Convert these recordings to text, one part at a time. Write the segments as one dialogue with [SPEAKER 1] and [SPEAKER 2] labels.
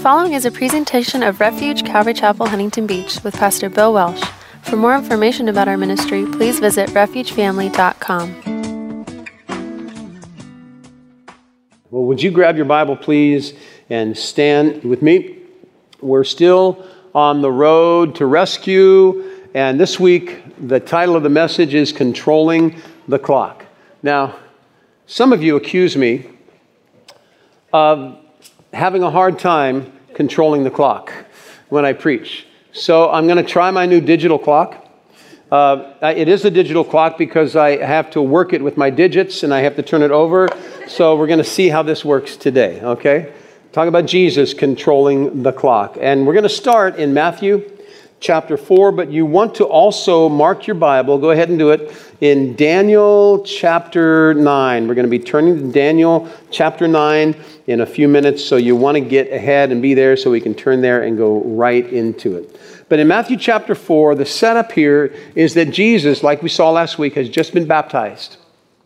[SPEAKER 1] following is a presentation of Refuge Calvary Chapel, Huntington Beach with Pastor Bill Welsh. For more information about our ministry, please visit refugefamily.com.
[SPEAKER 2] Well, would you grab your Bible, please, and stand with me? We're still on the road to rescue, and this week, the title of the message is Controlling the Clock. Now, some of you accuse me of having a hard time controlling the clock when I preach. So I'm going to try my new digital clock. It is a digital clock because I have to work it with my digits and I have to turn it over. So we're going to see how this works today, okay? Talk about Jesus controlling the clock. And we're going to start in Matthew chapter 4, but you want to also mark your Bible. Go ahead and do it in Daniel chapter 9. We're going to be turning to Daniel chapter 9 in a few minutes, so you want to get ahead and be there so we can turn there and go right into it. But in Matthew chapter 4, the setup here is that Jesus, like we saw last week, has just been baptized.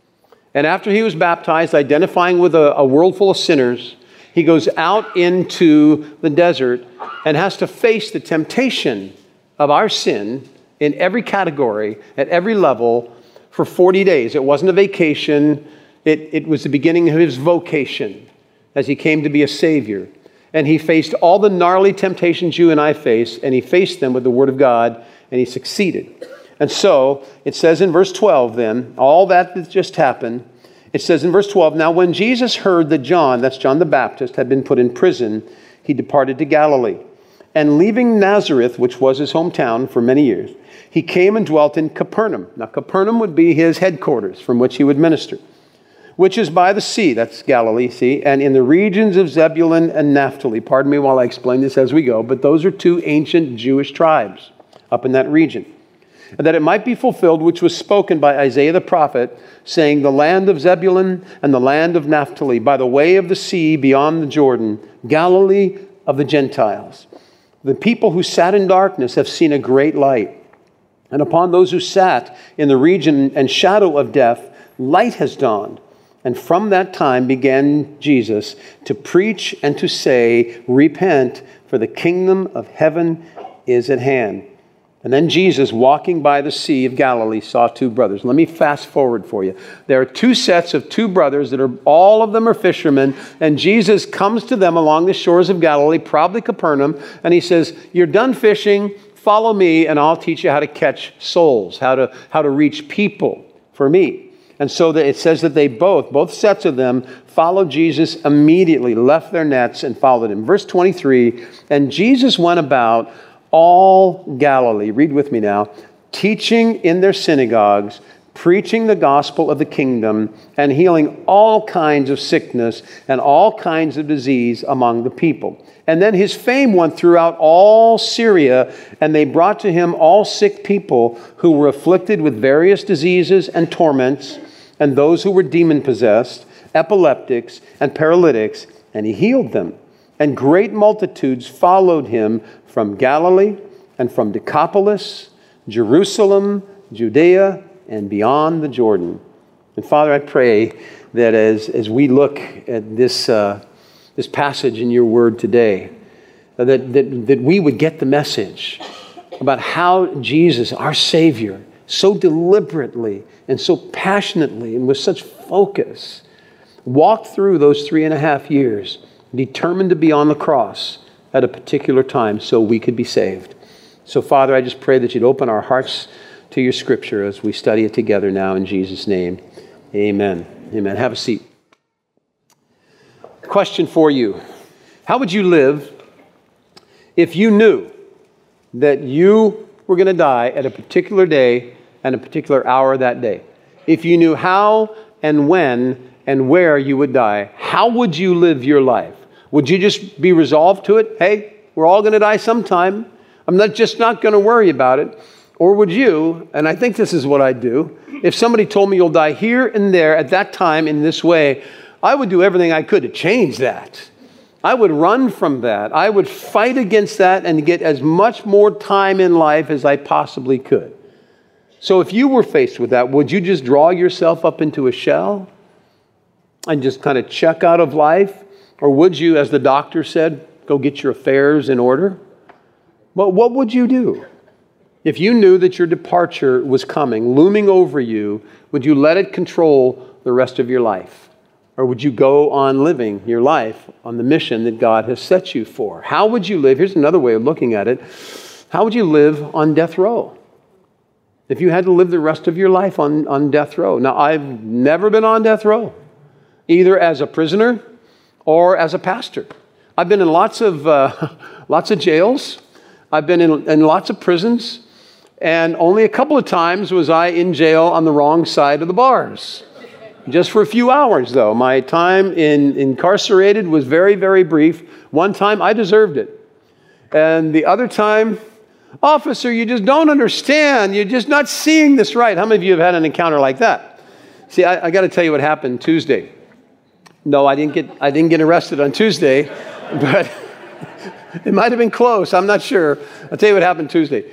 [SPEAKER 2] And after he was baptized, identifying with a world full of sinners, he goes out into the desert and has to face the temptation of our sin in every category, at every level, for 40 days. It wasn't a vacation. It was the beginning of his vocation as he came to be a Savior. And he faced all the gnarly temptations you and I face, and he faced them with the Word of God, and he succeeded. And so, it says in verse 12 then, all that just happened, it says in verse 12, now when Jesus heard that John, that's John the Baptist, had been put in prison, he departed to Galilee. And leaving Nazareth, which was his hometown for many years, he came and dwelt in Capernaum. Now, Capernaum would be his headquarters from which he would minister, which is by the sea, that's Galilee, see, and in the regions of Zebulun and Naphtali. Pardon me while I explain this as we go, but those are two ancient Jewish tribes up in that region. And that it might be fulfilled, which was spoken by Isaiah the prophet, saying, the land of Zebulun and the land of Naphtali, by the way of the sea beyond the Jordan, Galilee of the Gentiles. The people who sat in darkness have seen a great light. And upon those who sat in the region and shadow of death, light has dawned. And from that time began Jesus to preach and to say, repent, for the kingdom of heaven is at hand. And then Jesus, walking by the Sea of Galilee, saw two brothers. Let me fast forward for you. There are two sets of two brothers that are, all of them are fishermen. And Jesus comes to them along the shores of Galilee, probably Capernaum. And he says, you're done fishing, follow me and I'll teach you how to catch souls, how to reach people for me. And so it says that they both sets of them followed Jesus immediately, left their nets and followed him. Verse 23, and Jesus went about all Galilee, read with me now, teaching in their synagogues, preaching the gospel of the kingdom, and healing all kinds of sickness and all kinds of disease among the people. And then his fame went throughout all Syria, and they brought to him all sick people who were afflicted with various diseases and torments, and those who were demon-possessed, epileptics, and paralytics, and he healed them. And great multitudes followed him from Galilee and from Decapolis, Jerusalem, Judea, and beyond the Jordan. And Father, I pray that as we look at this passage in your word today, that we would get the message about how Jesus, our Savior, so deliberately and so passionately and with such focus, walked through those 3.5 years, determined to be on the cross at a particular time so we could be saved. So, Father, I just pray that you'd open our hearts to your scripture as we study it together now in Jesus' name. Amen. Amen. Have a seat. Question for you. How would you live if you knew that you were going to die at a particular day and a particular hour that day? If you knew how and when and where you would die, how would you live your life? Would you just be resolved to it? Hey, we're all going to die sometime. I'm not going to worry about it. Or would you, and I think this is what I'd do, if somebody told me you'll die here and there at that time in this way, I would do everything I could to change that. I would run from that. I would fight against that and get as much more time in life as I possibly could. So if you were faced with that, would you just draw yourself up into a shell and just kind of check out of life? Or would you, as the doctor said, go get your affairs in order? Well, what would you do? If you knew that your departure was coming, looming over you, would you let it control the rest of your life? Or would you go on living your life on the mission that God has set you for? How would you live? Here's another way of looking at it. How would you live on death row? If you had to live the rest of your life on death row. Now, I've never been on death row, either as a prisoner or as a pastor. I've been in lots of jails. I've been in lots of prisons. And only a couple of times was I in jail on the wrong side of the bars. Just for a few hours, though. My time incarcerated was very, very brief. One time, I deserved it. And the other time, officer, you just don't understand. You're just not seeing this right. How many of you have had an encounter like that? See, I got to tell you what happened Tuesday. No, I didn't get arrested on Tuesday, but it might have been close. I'm not sure. I'll tell you what happened Tuesday.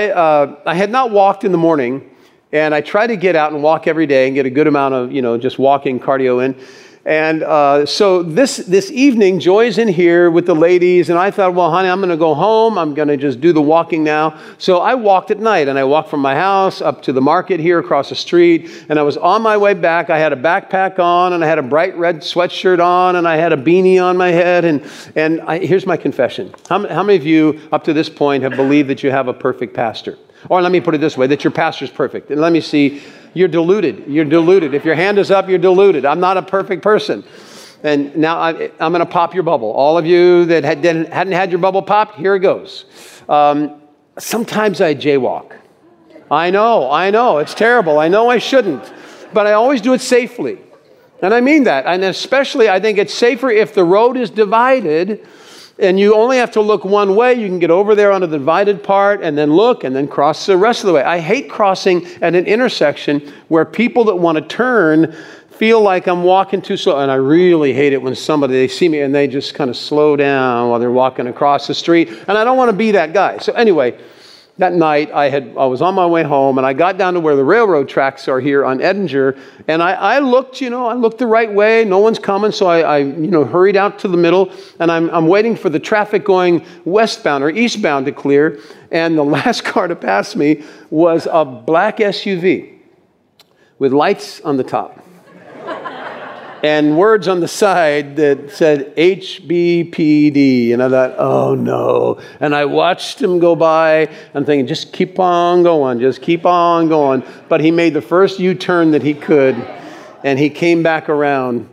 [SPEAKER 2] I had not walked in the morning, and I try to get out and walk every day and get a good amount of, just walking cardio in. And so this evening, Joy's in here with the ladies, and I thought, well, honey, I'm going to go home. I'm going to just do the walking now. So I walked at night, and I walked from my house up to the market here across the street, and I was on my way back. I had a backpack on, and I had a bright red sweatshirt on, and I had a beanie on my head. And here's my confession. How many of you up to this point have believed that you have a perfect pastor? Or let me put it this way, that your pastor's perfect. And let me see, you're deluded. You're deluded. If your hand is up, you're deluded. I'm not a perfect person. And now I'm going to pop your bubble. All of you that hadn't had your bubble popped, here it goes. Sometimes I jaywalk. I know, it's terrible. I know I shouldn't. But I always do it safely. And I mean that. And especially, I think it's safer if the road is divided and you only have to look one way. You can get over there onto the divided part and then look and then cross the rest of the way. I hate crossing at an intersection where people that want to turn feel like I'm walking too slow. And I really hate it when they see me and they just kind of slow down while they're walking across the street. And I don't want to be that guy. So anyway, that night I was on my way home and I got down to where the railroad tracks are here on Edinger. And I looked, I looked the right way. No one's coming. So I hurried out to the middle and I'm waiting for the traffic going westbound or eastbound to clear. And the last car to pass me was a black SUV with lights on the top and words on the side that said HBPD. And I thought, oh no. And I watched him go by and thinking, just keep on going, just keep on going. But he made the first U-turn that he could and he came back around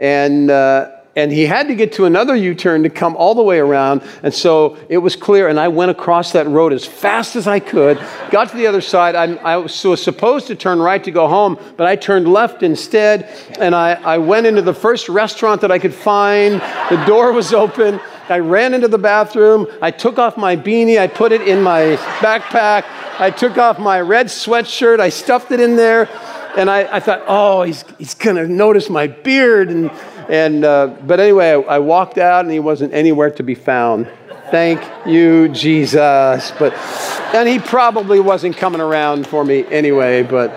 [SPEAKER 2] and he had to get to another U-turn to come all the way around. And so it was clear. And I went across that road as fast as I could, got to the other side. I was supposed to turn right to go home, but I turned left instead. And I went into the first restaurant that I could find. The door was open. I ran into the bathroom. I took off my beanie. I put it in my backpack. I took off my red sweatshirt. I stuffed it in there. And I thought, oh, he's going to notice my beard. But anyway, I walked out and he wasn't anywhere to be found. Thank you, Jesus. And he probably wasn't coming around for me anyway. But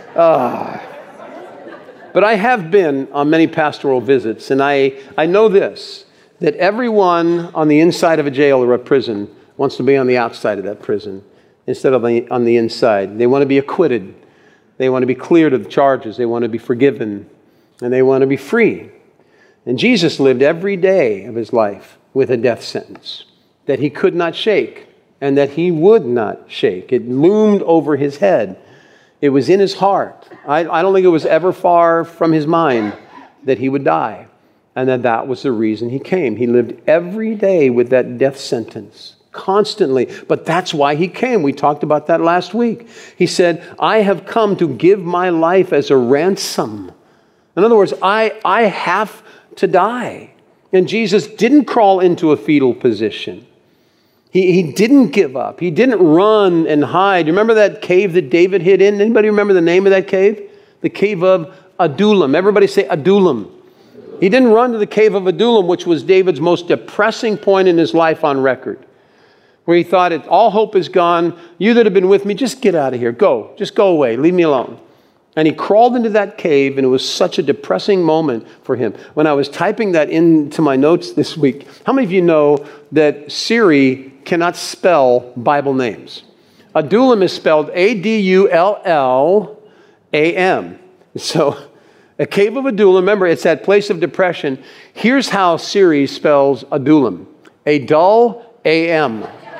[SPEAKER 2] I have been on many pastoral visits, and I know this, that everyone on the inside of a jail or a prison wants to be on the outside of that prison instead of on the inside. They want to be acquitted. They want to be cleared of the charges. They want to be forgiven. And they want to be free. And Jesus lived every day of his life with a death sentence that he could not shake and that he would not shake. It loomed over his head. It was in his heart. I don't think it was ever far from his mind that he would die and that was the reason he came. He lived every day with that death sentence. Constantly. But that's why he came. We talked about that last week. He said, I have come to give my life as a ransom. In other words, I have to die. And Jesus didn't crawl into a fetal position. He didn't give up. He didn't run and hide. You remember that cave that David hid in? Anybody remember the name of that cave? The cave of Adullam. Everybody say Adullam. He didn't run to the cave of Adullam, which was David's most depressing point in his life on record, where he thought, all hope is gone. You that have been with me, just get out of here. Go. Just go away. Leave me alone. And he crawled into that cave, and it was such a depressing moment for him. When I was typing that into my notes this week, how many of you know that Siri cannot spell Bible names? Adullam is spelled Adullam. So, a cave of Adullam, remember, it's that place of depression. Here's how Siri spells Adullam. A-dull-A-M.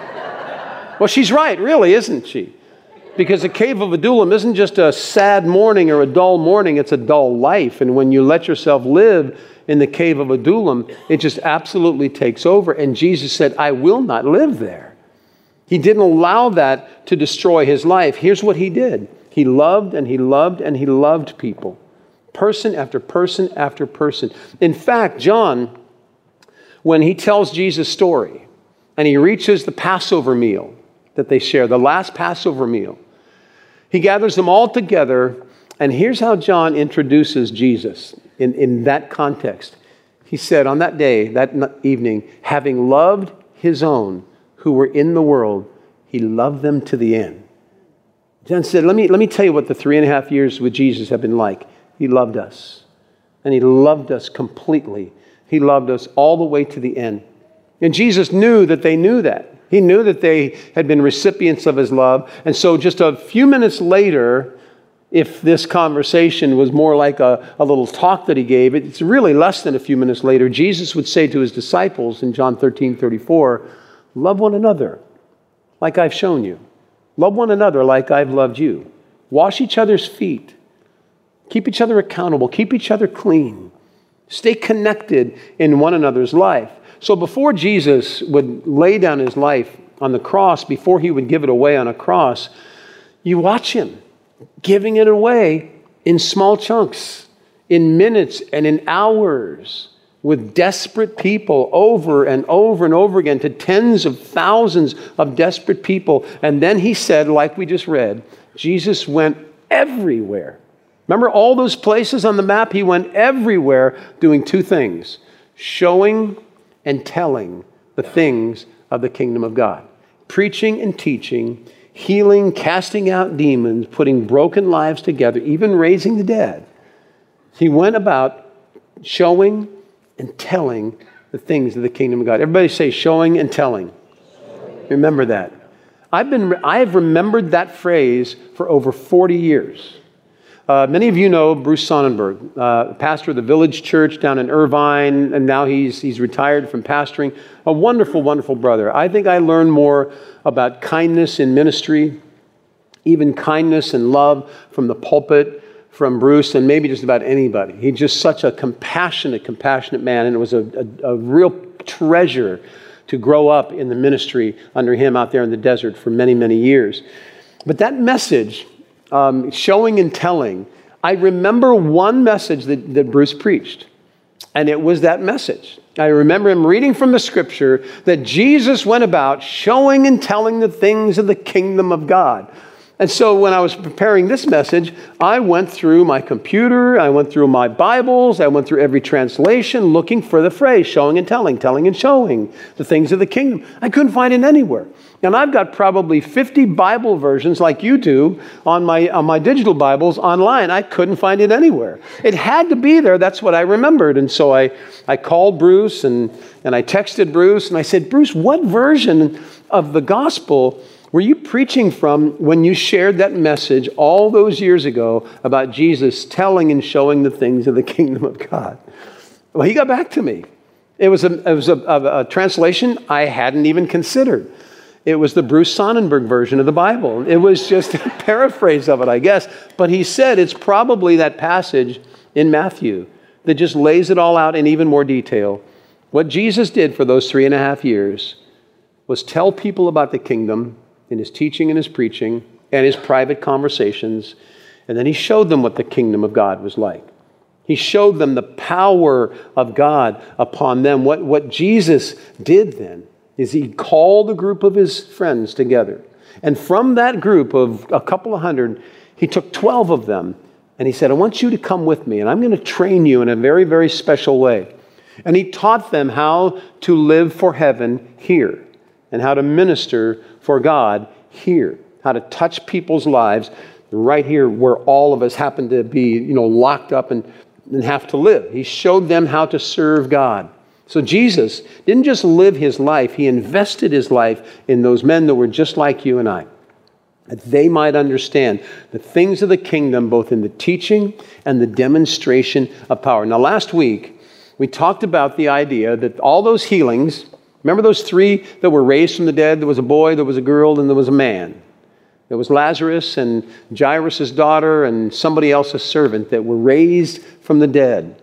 [SPEAKER 2] Well, she's right, really, isn't she? Because the cave of Adullam isn't just a sad morning or a dull morning, it's a dull life. And when you let yourself live in the cave of Adullam, it just absolutely takes over. And Jesus said, I will not live there. He didn't allow that to destroy his life. Here's what he did. He loved and he loved and he loved people. Person after person after person. In fact, John, when he tells Jesus' story and he reaches the Passover meal that they share, the last Passover meal, he gathers them all together, and here's how John introduces Jesus in that context. He said, on that day, that evening, having loved his own who were in the world, he loved them to the end. John said, let me tell you what the 3.5 years with Jesus have been like. He loved us, and he loved us completely. He loved us all the way to the end. And Jesus knew that they knew that. He knew that they had been recipients of his love. And so just a few minutes later, if this conversation was more like a little talk that he gave, it's really less than a few minutes later, Jesus would say to his disciples in John 13:34, love one another like I've shown you. Love one another like I've loved you. Wash each other's feet. Keep each other accountable. Keep each other clean. Stay connected in one another's life. So before Jesus would lay down his life on the cross, before he would give it away on a cross, you watch him giving it away in small chunks, in minutes and in hours, with desperate people over and over and over again, to tens of thousands of desperate people. And then he said, like we just read, Jesus went everywhere. Remember all those places on the map? He went everywhere doing two things: showing and telling the things of the kingdom of God. Preaching and teaching, healing, casting out demons, putting broken lives together, even raising the dead. He went about showing and telling the things of the kingdom of God. Everybody say showing and telling. Remember that. I have remembered that phrase for over 40 years. Many of you know Bruce Sonnenberg, pastor of the Village Church down in Irvine, and now he's retired from pastoring. A wonderful, wonderful brother. I think I learned more about kindness in ministry, even kindness and love from the pulpit, from Bruce, than maybe just about anybody. He's just such a compassionate man, and it was a real treasure to grow up in the ministry under him out there in the desert for many, many years. But that message, showing and telling, I remember one message that Bruce preached, and it was that message. I remember him reading from the scripture that Jesus went about showing and telling the things of the kingdom of God. And so when I was preparing this message, I went through my computer, I went through my Bibles, I went through every translation looking for the phrase showing and telling and showing the things of the kingdom. I couldn't find it anywhere. And I've got probably 50 Bible versions like you do on my digital Bibles online. I couldn't find it anywhere. It had to be there. That's what I remembered. And so I called Bruce and I texted Bruce and I said, Bruce, what version of the gospel were you preaching from when you shared that message all those years ago about Jesus telling and showing the things of the kingdom of God? Well, he got back to me. It was a translation I hadn't even considered. It was the Bruce Sonnenberg version of the Bible. It was just a paraphrase of it, I guess. But he said it's probably that passage in Matthew that just lays it all out in even more detail. What Jesus did for those 3.5 years was tell people about the kingdom in his teaching and his preaching and his private conversations. And then he showed them what the kingdom of God was like. He showed them the power of God upon them. What Jesus did then is he called a group of his friends together. And from that group of a couple of hundred, he took 12 of them and he said, I want you to come with me and I'm going to train you in a very, very special way. And he taught them how to live for heaven here and how to minister for God here, how to touch people's lives. right here where all of us happen to be, locked up and have to live. He showed them how to serve God. So Jesus didn't just live his life, he invested his life in those men that were just like you and I, that they might understand the things of the kingdom, both in the teaching and the demonstration of power. Now, last week, we talked about the idea that all those healings, remember those 3 that were raised from the dead? There was a boy, there was a girl, and there was a man. There was Lazarus and Jairus' daughter and somebody else's servant that were raised from the dead.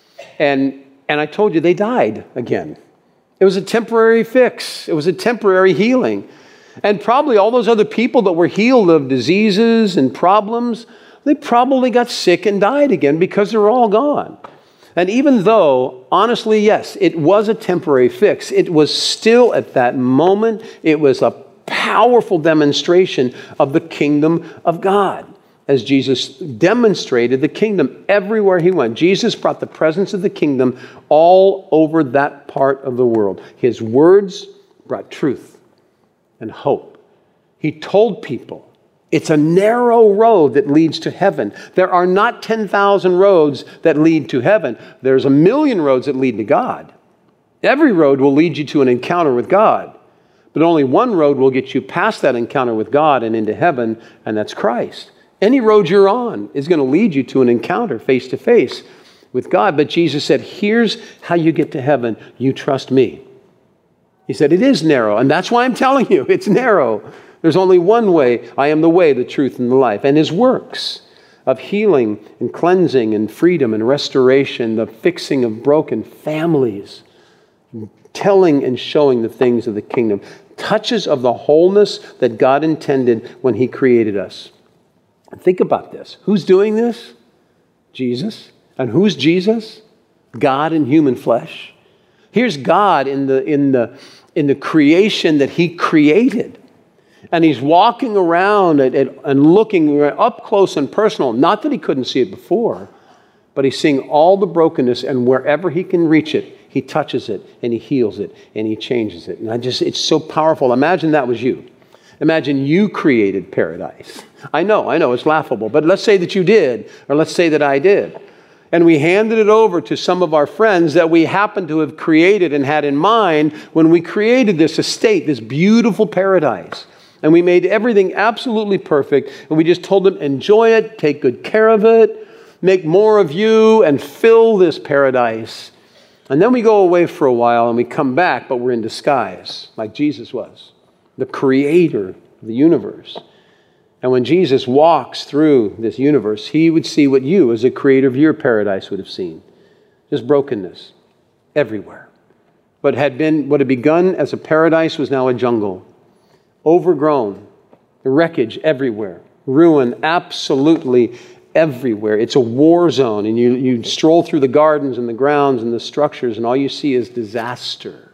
[SPEAKER 2] And I told you they died again. It was a temporary fix. It was a temporary healing. And probably all those other people that were healed of diseases and problems, they probably got sick and died again because they're all gone. And even though, honestly, yes, it was a temporary fix, it was still at that moment, it was a powerful demonstration of the kingdom of God. As Jesus demonstrated the kingdom everywhere he went. Jesus brought the presence of the kingdom all over that part of the world. His words brought truth and hope. He told people, it's a narrow road that leads to heaven. There are not 10,000 roads that lead to heaven. There's 1,000,000 roads that lead to God. Every road will lead you to an encounter with God. But only one road will get you past that encounter with God and into heaven, and that's Christ. Any road you're on is going to lead you to an encounter face to face with God. But Jesus said, here's how you get to heaven. You trust me. He said, it is narrow. And that's why I'm telling you, it's narrow. There's only one way. I am the way, the truth, and the life. And his works of healing and cleansing and freedom and restoration, the fixing of broken families, telling and showing the things of the kingdom, touches of the wholeness that God intended when he created us. Think about this. Who's doing this? Jesus. And who's Jesus? God in human flesh. Here's God in the creation that he created. And he's walking around and looking up close and personal. Not that he couldn't see it before, but he's seeing all the brokenness, and wherever he can reach it, he touches it and he heals it and he changes it. And it's so powerful. Imagine that was you. Imagine you created paradise. I know, it's laughable, but let's say that you did, or let's say that I did. And we handed it over to some of our friends that we happened to have created and had in mind when we created this estate, this beautiful paradise. And we made everything absolutely perfect, and we just told them, enjoy it, take good care of it, make more of you, and fill this paradise. And then we go away for a while, and we come back, but we're in disguise, like Jesus was, the creator of the universe. And when Jesus walks through this universe, he would see what you, as a creator of your paradise, would have seen. Just brokenness everywhere. What had begun as a paradise was now a jungle. Overgrown, wreckage everywhere, ruin absolutely everywhere. It's a war zone, and you stroll through the gardens and the grounds and the structures, and all you see is disaster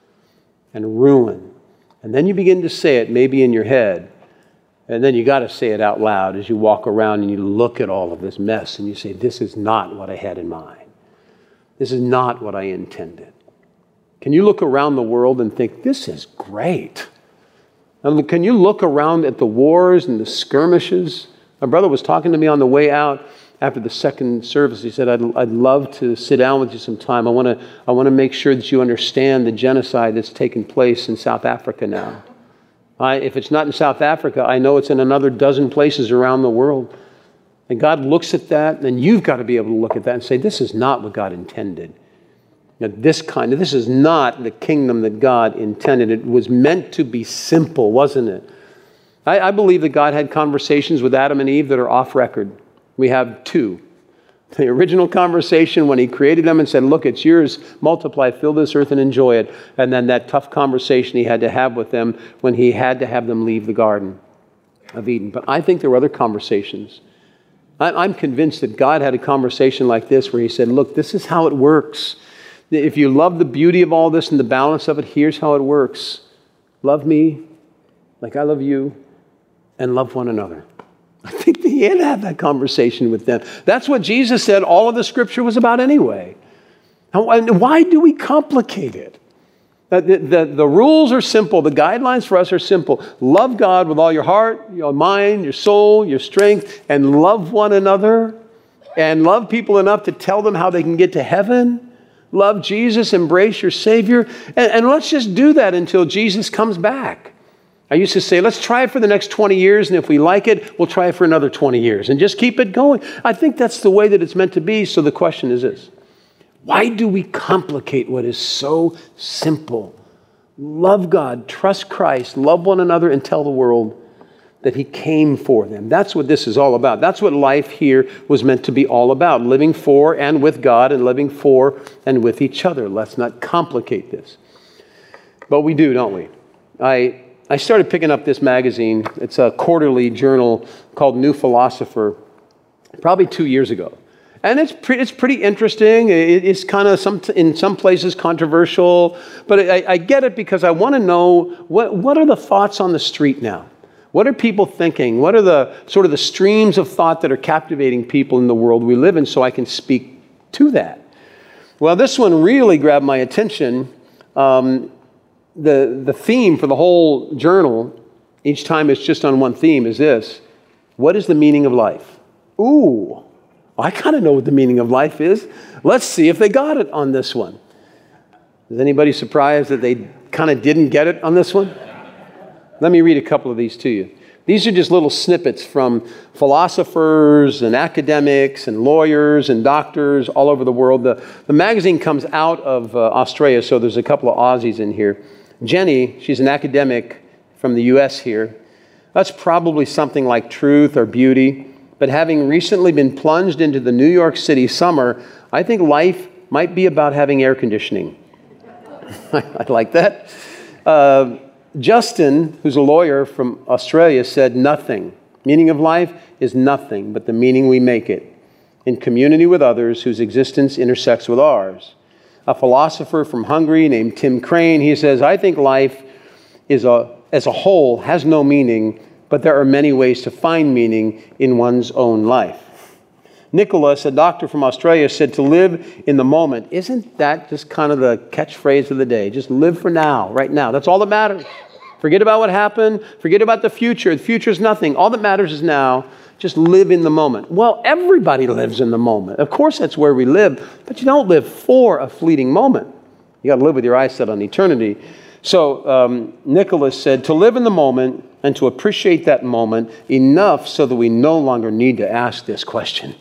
[SPEAKER 2] and ruin. And then you begin to say it, maybe in your head, and then you got to say it out loud as you walk around and you look at all of this mess and you say, this is not what I had in mind. This is not what I intended. Can you look around the world and think, this is great? And can you look around at the wars and the skirmishes? My brother was talking to me on the way out after the second service. He said, I'd love to sit down with you sometime. I want to make sure that you understand the genocide that's taken place in South Africa now. If it's not in South Africa, I know it's in another dozen places around the world. And God looks at that, and you've got to be able to look at that and say, this is not what God intended. This is not the kingdom that God intended. It was meant to be simple, wasn't it? I believe that God had conversations with Adam and Eve that are off record. We have two. The original conversation when he created them and said, look, it's yours, multiply, fill this earth and enjoy it. And then that tough conversation he had to have with them when he had to have them leave the Garden of Eden. But I think there were other conversations. I'm convinced that God had a conversation like this where he said, look, this is how it works. If you love the beauty of all this and the balance of it, here's how it works. Love me like I love you, and love one another. I think he had to have that conversation with them. That's what Jesus said all of the scripture was about anyway. And why do we complicate it? The rules are simple. The guidelines for us are simple. Love God with all your heart, your mind, your soul, your strength, and love one another. And love people enough to tell them how they can get to heaven. Love Jesus, embrace your Savior. And let's just do that until Jesus comes back. I used to say, let's try it for the next 20 years, and if we like it, we'll try it for another 20 years, and just keep it going. I think that's the way that it's meant to be. So the question is this: why do we complicate what is so simple? Love God, trust Christ, love one another, and tell the world that He came for them. That's what this is all about. That's what life here was meant to be all about, living for and with God and living for and with each other. Let's not complicate this. But we do, don't we? I started picking up this magazine. It's a quarterly journal called New Philosopher, probably 2 years ago. And it's pretty interesting. It's kind of in some places controversial, but I get it because I want to know what are the thoughts on the street now? What are people thinking? What are the sort of the streams of thought that are captivating people in the world we live in, so I can speak to that? Well, this one really grabbed my attention. The theme for the whole journal, each time it's just on one theme, is this: what is the meaning of life? Ooh, I kind of know what the meaning of life is. Let's see if they got it on this one. Is anybody surprised that they kind of didn't get it on this one? Let me read a couple of these to you. These are just little snippets from philosophers and academics and lawyers and doctors all over the world. The magazine comes out of Australia, so there's a couple of Aussies in here. Jenny, she's an academic from the U.S. here. That's probably something like truth or beauty. But having recently been plunged into the New York City summer, I think life might be about having air conditioning. I like that. Justin, who's a lawyer from Australia, said nothing. Meaning of life is nothing but the meaning we make it in community with others whose existence intersects with ours. A philosopher from Hungary named Tim Crane, he says, I think life as a whole has no meaning, but there are many ways to find meaning in one's own life. Nicholas, a doctor from Australia, said to live in the moment. Isn't that just kind of the catchphrase of the day? Just live for now, right now. That's all that matters. Forget about what happened. Forget about the future. The future is nothing. All that matters is now. Just live in the moment. Well, everybody lives in the moment. Of course, that's where we live. But you don't live for a fleeting moment. You got to live with your eyes set on eternity. So Nicholas said to live in the moment and to appreciate that moment enough so that we no longer need to ask this question.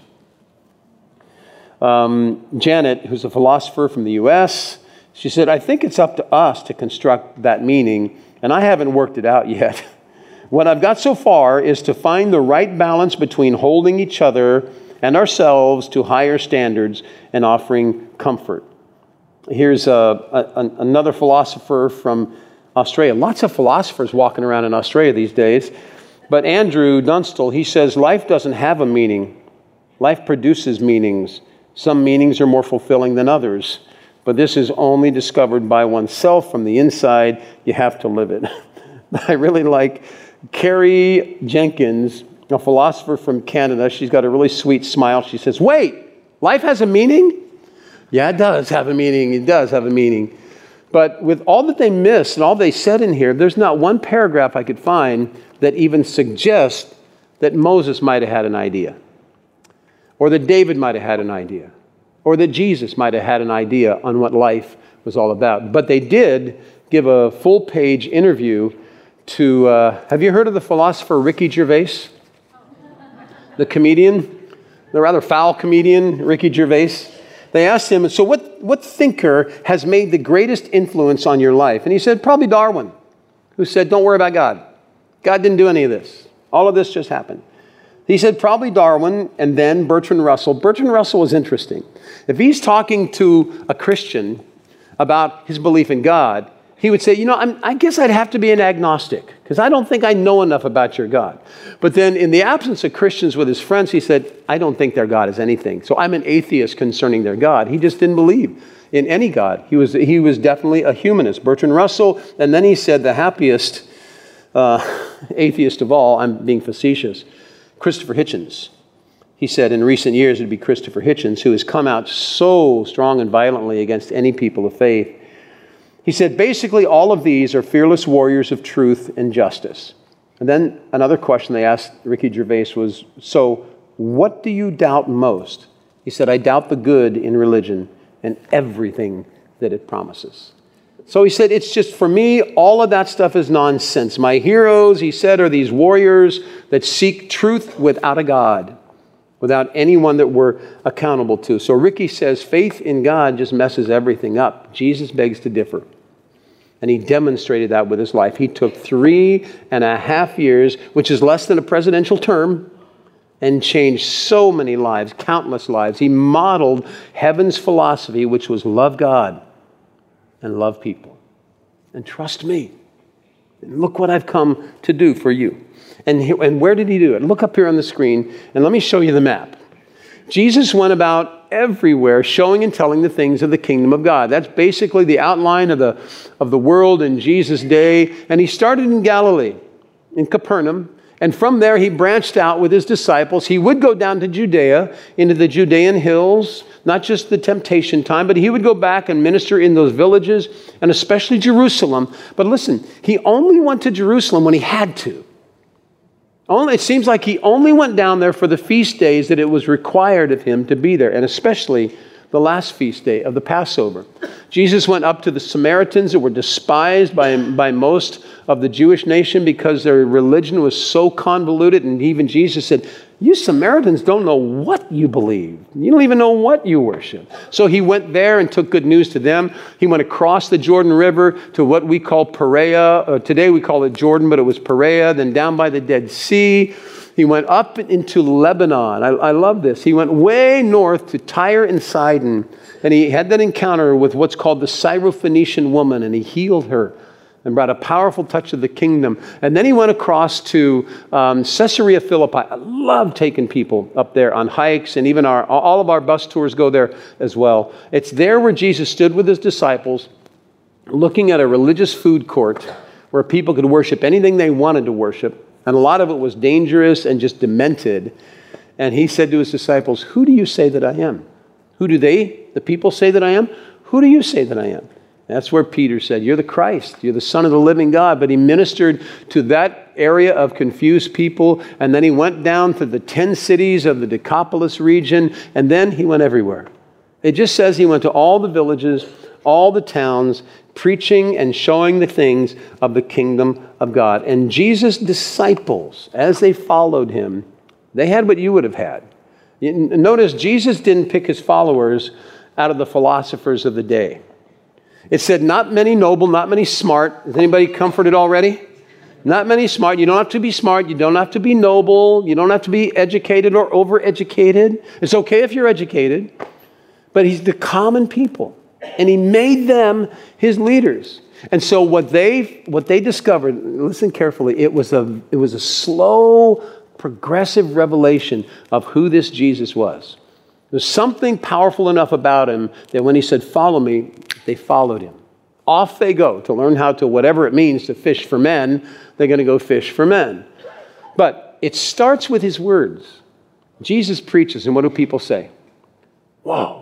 [SPEAKER 2] Janet, who's a philosopher from the U.S., she said, I think it's up to us to construct that meaning, and I haven't worked it out yet. What I've got so far is to find the right balance between holding each other and ourselves to higher standards and offering comfort. Here's another philosopher from Australia. Lots of philosophers walking around in Australia these days. But Andrew Dunstall, he says, life doesn't have a meaning. Life produces meanings. Some meanings are more fulfilling than others. But this is only discovered by oneself from the inside. You have to live it. I really like Carrie Jenkins, a philosopher from Canada. She's got a really sweet smile. She says, wait, life has a meaning? Yeah, it does have a meaning. It does have a meaning. But with all that they missed and all they said in here, there's not one paragraph I could find that even suggests that Moses might have had an idea, or that David might have had an idea, or that Jesus might have had an idea on what life was all about. But they did give a full-page interview to, have you heard of the philosopher Ricky Gervais? The comedian, the rather foul comedian, Ricky Gervais. They asked him, so what thinker has made the greatest influence on your life? And he said, probably Darwin, who said, don't worry about God. God didn't do any of this. All of this just happened. He said, probably Darwin, and then Bertrand Russell. Bertrand Russell was interesting. If he's talking to a Christian about his belief in God, he would say, I guess I'd have to be an agnostic because I don't think I know enough about your God. But then in the absence of Christians with his friends, he said, I don't think their God is anything. So I'm an atheist concerning their God. He just didn't believe in any God. He was definitely a humanist. Bertrand Russell, and then he said the happiest atheist of all, I'm being facetious, Christopher Hitchens. He said in recent years it would be Christopher Hitchens, who has come out so strong and violently against any people of faith. He said, basically, all of these are fearless warriors of truth and justice. And then another question they asked Ricky Gervais was, so what do you doubt most? He said, I doubt the good in religion and everything that it promises. So he said, it's just, for me, all of that stuff is nonsense. My heroes, he said, are these warriors that seek truth without a God, without anyone that we're accountable to. So Ricky says, faith in God just messes everything up. Jesus begs to differ. And he demonstrated that with his life. He took 3.5 years, which is less than a presidential term, and changed so many lives, countless lives. He modeled heaven's philosophy, which was love God and love people. And trust me. And look what I've come to do for you. And where did he do it? Look up here on the screen, and let me show you the map. Jesus went about everywhere showing and telling the things of the kingdom of God. That's basically the outline of the world in Jesus' day. And he started in Galilee, in Capernaum. And from there, he branched out with his disciples. He would go down to Judea, into the Judean hills, not just the temptation time, but he would go back and minister in those villages, and especially Jerusalem. But listen, he only went to Jerusalem when he had to. It seems like he only went down there for the feast days that it was required of him to be there, and especially the last feast day of the Passover. Jesus went up to the Samaritans that were despised by most of the Jewish nation because their religion was so convoluted, and even Jesus said, you Samaritans don't know what you believe. You don't even know what you worship. So he went there and took good news to them. He went across the Jordan River to what we call Perea. Today we call it Jordan, but it was Perea, then down by the Dead Sea. He went up into Lebanon. I love this. He went way north to Tyre and Sidon, and he had that encounter with what's called the Syrophoenician woman, and he healed her and brought a powerful touch of the kingdom. And then he went across to Caesarea Philippi. I love taking people up there on hikes, and even all of our bus tours go there as well. It's there where Jesus stood with his disciples, looking at a religious food court where people could worship anything they wanted to worship. And a lot of it was dangerous and just demented. And he said to his disciples, who do you say that I am? Who do the people say that I am? Who do you say that I am? That's where Peter said, you're the Christ. You're the Son of the living God. But he ministered to that area of confused people. And then he went down to the 10 cities of the Decapolis region. And then he went everywhere. It just says he went to all the villages, all the towns, preaching and showing the things of the kingdom of God. And Jesus' disciples, as they followed him, they had what you would have had. Notice Jesus didn't pick his followers out of the philosophers of the day. It said, not many noble, not many smart. Is anybody comforted already? Not many smart. You don't have to be smart. You don't have to be noble. You don't have to be educated or overeducated. It's okay if you're educated. But he's the common people. And he made them his leaders. And so what they discovered, listen carefully, it was a slow, progressive revelation of who this Jesus was. There's something powerful enough about him that when he said, follow me, they followed him. Off they go to learn how to, whatever it means to fish for men, they're going to go fish for men. But it starts with his words. Jesus preaches, and what do people say? Whoa.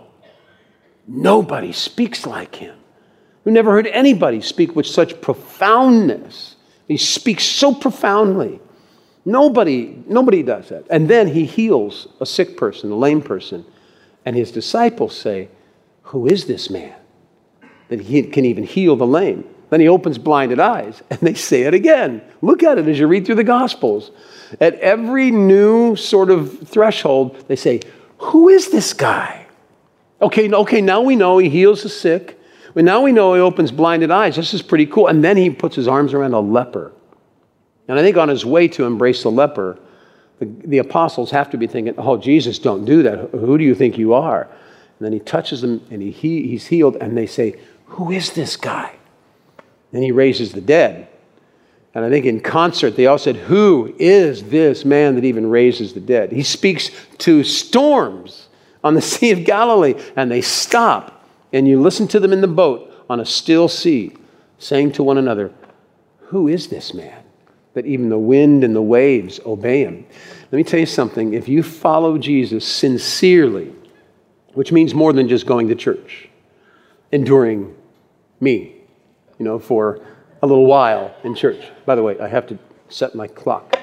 [SPEAKER 2] Nobody speaks like him. We've never heard anybody speak with such profoundness. He speaks so profoundly. Nobody does that. And then he heals a sick person, a lame person. And his disciples say, who is this man that he can even heal the lame? Then he opens blinded eyes, and they say it again. Look at it as you read through the Gospels. At every new sort of threshold, they say, who is this guy? Okay, now we know he heals the sick. But now we know he opens blinded eyes. This is pretty cool. And then he puts his arms around a leper. And I think on his way to embrace the leper, the apostles have to be thinking, oh, Jesus, don't do that. Who do you think you are? And then he touches them, and he's healed. And they say, who is this guy? Then he raises the dead. And I think in concert, they all said, who is this man that even raises the dead? He speaks to storms on the Sea of Galilee, and they stop, and you listen to them in the boat on a still sea, saying to one another, who is this man that even the wind and the waves obey him? Let me tell you something. If you follow Jesus sincerely, which means more than just going to church, enduring me, for a little while in church. By the way, I have to set my clock.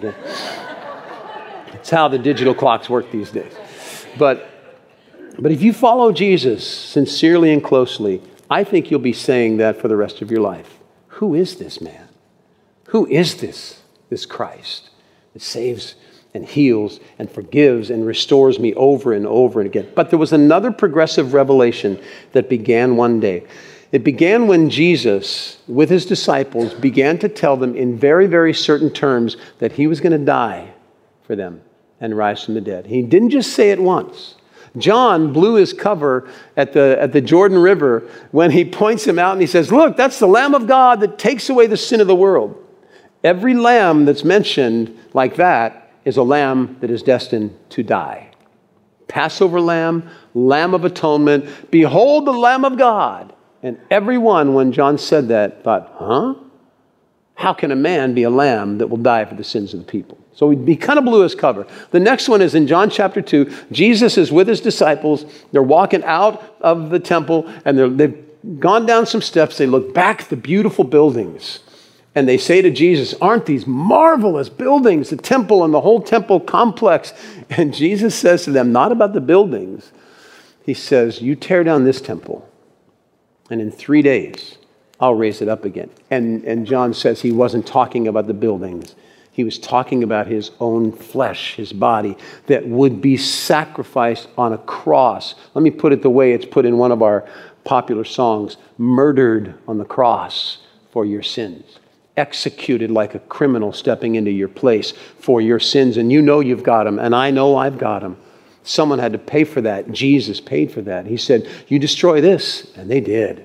[SPEAKER 2] It's how the digital clocks work these days. But if you follow Jesus sincerely and closely, I think you'll be saying that for the rest of your life. Who is this man? Who is this Christ that saves and heals and forgives and restores me over and over and again? But there was another progressive revelation that began one day. It began when Jesus, with his disciples, began to tell them in very, very certain terms that he was going to die for them and rise from the dead. He didn't just say it once. John blew his cover at the Jordan River when he points him out and he says, look, that's the Lamb of God that takes away the sin of the world. Every lamb that's mentioned like that is a lamb that is destined to die. Passover lamb, Lamb of Atonement, behold the Lamb of God. And everyone, when John said that, thought, huh? How can a man be a lamb that will die for the sins of the people? So he kind of blew his cover. The next one is in John chapter 2. Jesus is with his disciples. They're walking out of the temple, and they've gone down some steps. They look back at the beautiful buildings, and they say to Jesus, aren't these marvelous buildings, the temple and the whole temple complex? And Jesus says to them, not about the buildings. He says, you tear down this temple, and in 3 days, I'll raise it up again. And John says he wasn't talking about the buildings. He was talking about his own flesh, his body, that would be sacrificed on a cross. Let me put it the way it's put in one of our popular songs, murdered on the cross for your sins, executed like a criminal stepping into your place for your sins. And you know you've got them, and I know I've got them. Someone had to pay for that. Jesus paid for that. He said, you destroy this, and they did.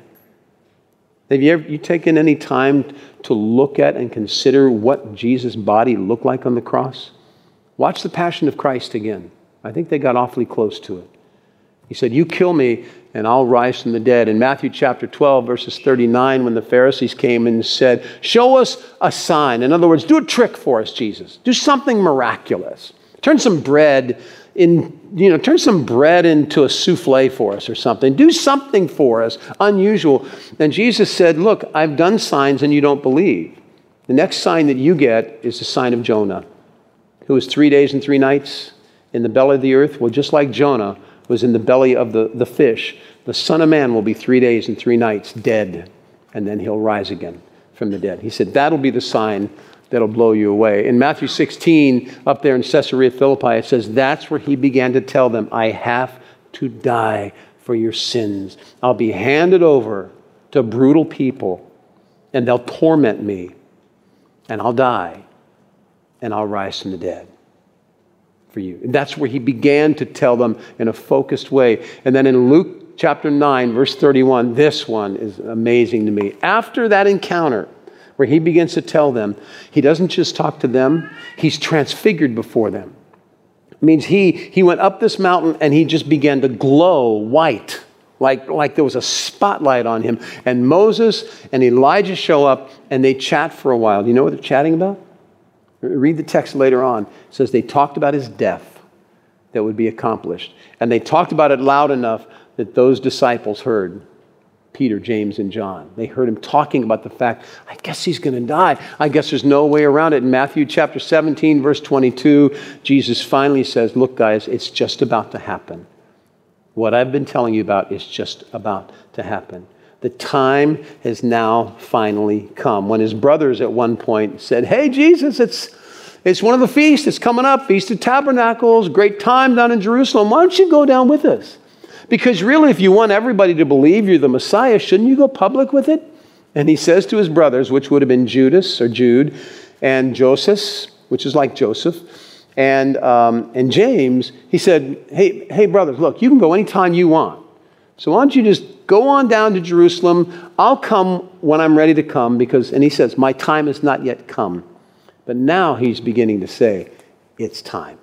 [SPEAKER 2] Have you taken any time to look at and consider what Jesus' body looked like on the cross? Watch the Passion of Christ again. I think they got awfully close to it. He said, you kill me and I'll rise from the dead. In Matthew chapter 12, verses 39, when the Pharisees came and said, show us a sign. In other words, do a trick for us, Jesus. Do something miraculous. Turn some bread turn some bread into a souffle for us or something. Do something for us, unusual. And Jesus said, look, I've done signs and you don't believe. The next sign that you get is the sign of Jonah, who was 3 days and 3 nights in the belly of the earth. Well, just like Jonah was in the belly of the fish, the Son of Man will be 3 days and 3 nights dead, and then he'll rise again from the dead. He said, that'll be the sign that'll blow you away. In Matthew 16, up there in Caesarea Philippi, it says that's where he began to tell them, I have to die for your sins. I'll be handed over to brutal people, and they'll torment me, and I'll die, and I'll rise from the dead for you. And that's where he began to tell them in a focused way. And then in Luke chapter 9, verse 31, this one is amazing to me. After that encounter, where he begins to tell them, he doesn't just talk to them, he's transfigured before them. It means he went up this mountain and he just began to glow white, like there was a spotlight on him. And Moses and Elijah show up and they chat for a while. Do you know what they're chatting about? Read the text later on. It says they talked about his death that would be accomplished. And they talked about it loud enough that those disciples heard. Peter, James, and John. They heard him talking about the fact, I guess he's going to die. I guess there's no way around it. In Matthew chapter 17, verse 22, Jesus finally says, look, guys, it's just about to happen. What I've been telling you about is just about to happen. The time has now finally come. When his brothers at one point said, hey, Jesus, it's one of the feasts. It's coming up, Feast of Tabernacles, great time down in Jerusalem. Why don't you go down with us? Because really, if you want everybody to believe you're the Messiah, shouldn't you go public with it? And he says to his brothers, which would have been Judas or Jude, and Joseph, which is like Joseph, and James, he said, hey, brothers, look, you can go anytime you want. So why don't you just go on down to Jerusalem? I'll come when I'm ready to come and he says, my time has not yet come. But now he's beginning to say, it's time.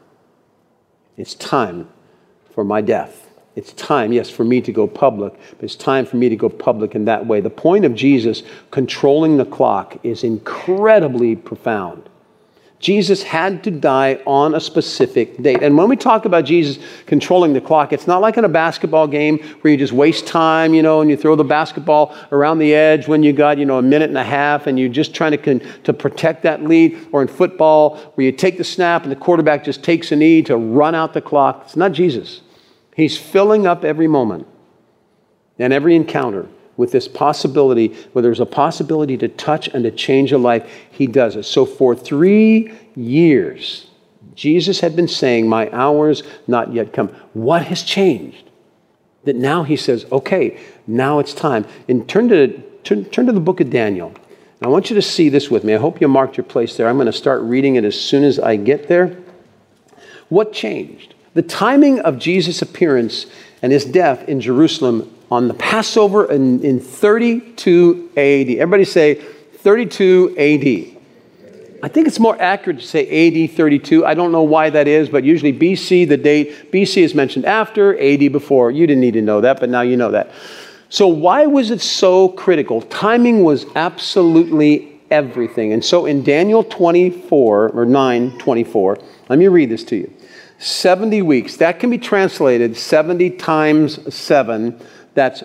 [SPEAKER 2] It's time for my death. It's time, yes, for me to go public, but it's time for me to go public in that way. The point of Jesus controlling the clock is incredibly profound Jesus had to die on a specific date. And when we talk about Jesus controlling the clock, it's not like in a basketball game where you just waste time, and you throw the basketball around the edge when you got, a minute and a half and you're just trying to protect that lead. Or in football where you take the snap and the quarterback just takes a knee to run out the clock. It's not Jesus. He's filling up every moment and every encounter with this possibility, where there's a possibility to touch and to change a life. He does it. So for 3 years, Jesus had been saying, my hour's not yet come. What has changed? That now he says, okay, now it's time. And turn to the book of Daniel. And I want you to see this with me. I hope you marked your place there. I'm going to start reading it as soon as I get there. What changed? The timing of Jesus' appearance and his death in Jerusalem on the Passover in 32 AD. Everybody say 32 AD. I think it's more accurate to say AD 32. I don't know why that is, but usually BC, the date, BC is mentioned after, AD before. You didn't need to know that, but now you know that. So why was it so critical? Timing was absolutely everything. And so in Daniel 24, or 9:24, let me read this to you. 70 weeks, that can be translated 70 times 7. That's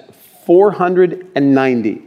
[SPEAKER 2] 490.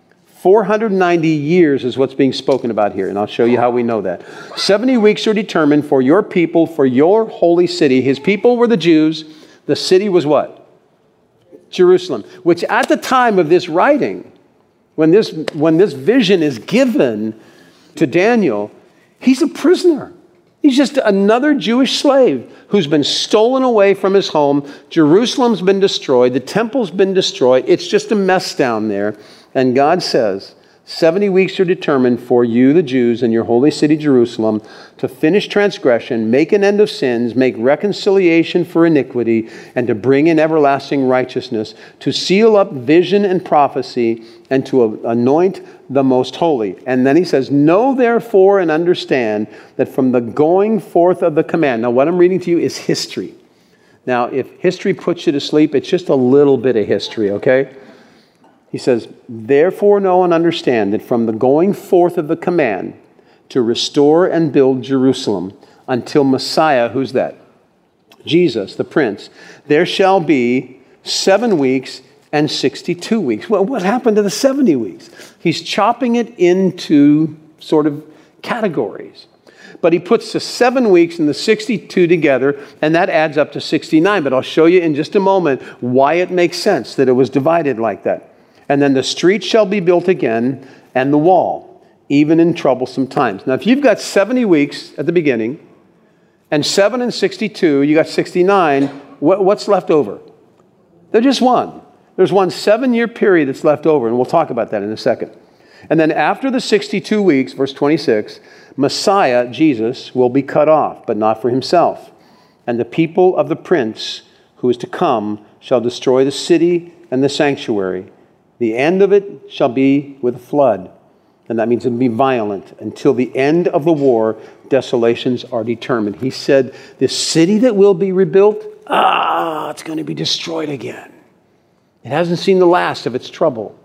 [SPEAKER 2] 490 years is what's being spoken about here, and I'll show you how we know that. 70 weeks are determined for your people, for your holy city. His people were the Jews. The city was what? Jerusalem, which at the time of this writing, when this vision is given to Daniel, he's a prisoner. He's just another Jewish slave who's been stolen away from his home. Jerusalem's been destroyed. The temple's been destroyed. It's just a mess down there. And God says, 70 weeks are determined for you, the Jews, in your holy city, Jerusalem, to finish transgression, make an end of sins, make reconciliation for iniquity, and to bring in everlasting righteousness, to seal up vision and prophecy, and to anoint the most holy. And then he says, know therefore and understand that from the going forth of the command. Now what I'm reading to you is history. Now if history puts you to sleep, it's just a little bit of history, okay? He says, therefore know and understand that from the going forth of the command to restore and build Jerusalem until Messiah, who's that? Jesus, the Prince, there shall be 7 weeks and 62 weeks. Well, what happened to the 70 weeks? He's chopping it into sort of categories. But he puts the 7 weeks and the 62 together, and that adds up to 69. But I'll show you in just a moment why it makes sense that it was divided like that. And then the street shall be built again, and the wall, even in troublesome times. Now, if you've got 70 weeks at the beginning, and 7 and 62, you got 69, what's left over? They're just one. There's one 7-year period that's left over, and we'll talk about that in a second. And then after the 62 weeks, verse 26, Messiah, Jesus, will be cut off, but not for himself. And the people of the prince who is to come shall destroy the city and the sanctuary. The end of it shall be with a flood. And that means it'll be violent. Until the end of the war, desolations are determined. He said, this city that will be rebuilt, it's going to be destroyed again. It hasn't seen the last of its trouble.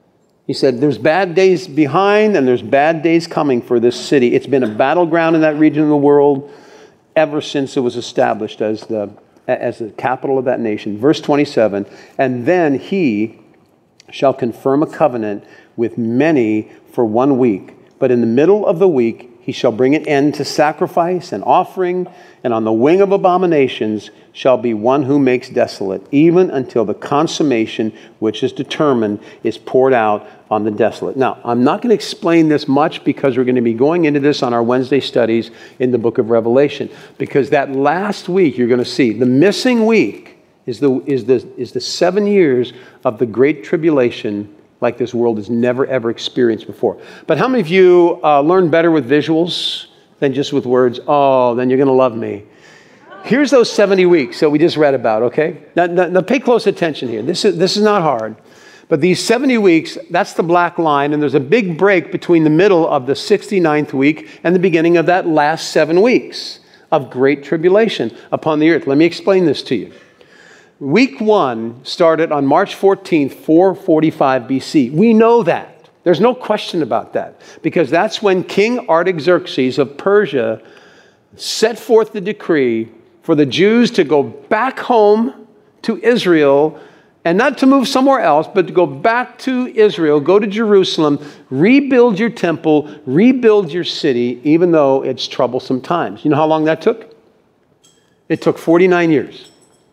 [SPEAKER 2] He said, there's bad days behind and there's bad days coming for this city. It's been a battleground in that region of the world ever since it was established as the capital of that nation. Verse 27, and then he shall confirm a covenant with many for 1 week. But in the middle of the week, he shall bring an end to sacrifice and offering, and on the wing of abominations shall be one who makes desolate, even until the consummation which is determined is poured out on the desolate. Now, I'm not going to explain this much because we're going to be going into this on our Wednesday studies in the book of Revelation. Because that last week, you're going to see, the missing week is the 7 years of the Great Tribulation like this world has never, ever experienced before. But how many of you learn better with visuals than just with words? Oh, then you're going to love me. Here's those 70 weeks that we just read about, okay? Now pay close attention here. This is not hard. But these 70 weeks, that's the black line, and there's a big break between the middle of the 69th week and the beginning of that last 7 weeks of great tribulation upon the earth. Let me explain this to you. Week 1 started on March 14th, 445 BC. We know that. There's no question about that, because that's when King Artaxerxes of Persia set forth the decree for the Jews to go back home to Israel, and not to move somewhere else, but to go back to Israel, go to Jerusalem, rebuild your temple, rebuild your city, even though it's troublesome times. You know how long that took? It took 49 years.